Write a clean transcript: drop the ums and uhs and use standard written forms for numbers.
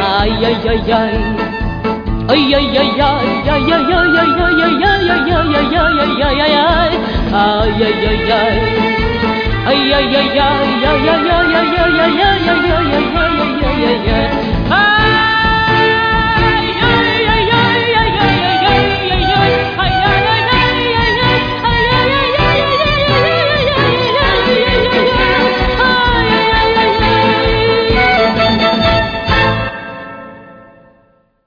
Ay, ay, ay, ay. Ay, ay, ay, ay, ay, ay, ay, ay, ay, ay, ay, ay, ay, ay, ay, ay, ay, ay. Ay, ay, ay, ay. Ay, ay, ay, ay, ay, ay, ay, ay, ay, ay, ay, ay, ay, ay, ay, ay, ay, ay, ay.